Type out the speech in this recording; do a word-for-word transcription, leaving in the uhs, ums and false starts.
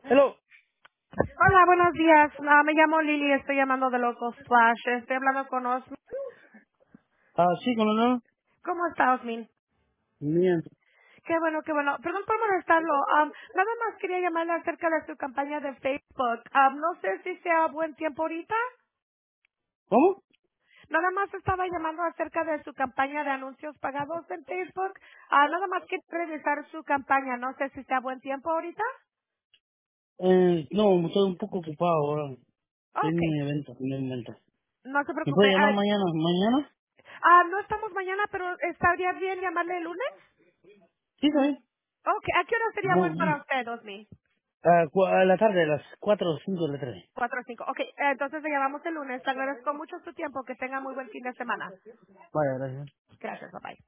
Hello. Hola, buenos días. Ah, me llamo Lili, estoy llamando de Local Splash. Estoy hablando con Osmin. Ah, sí, ¿cómo no? ¿Cómo está, Osmin? Bien. Qué bueno, qué bueno. Perdón por molestarlo. Am, nada más quería llamarle acerca de su campaña de Facebook. Am, no sé si sea buen tiempo ahorita. ¿Cómo? Nada más estaba llamando acerca de su campaña de anuncios pagados en Facebook. Ah, nada más que revisar su campaña. No sé si sea buen tiempo ahorita. Eh, no, estoy un poco ocupado ahora. Estoy en Ok, mi evento, en mi evento. no se ¿Me preocupe. puede llamar Ah, mañana? ¿Mañana? ah, no estamos mañana, pero ¿estaría bien llamarle el lunes? Sí, está bien. Ok, ¿a qué hora sería Mo- bueno mo- para usted, Osmin? A, cu- a la tarde, a las cuatro o cinco de la tarde. Cuatro o cinco. Ok, eh, entonces le llamamos el lunes. Le agradezco mucho su tiempo. Que tenga muy buen fin de semana. Vaya, gracias. Gracias, bye.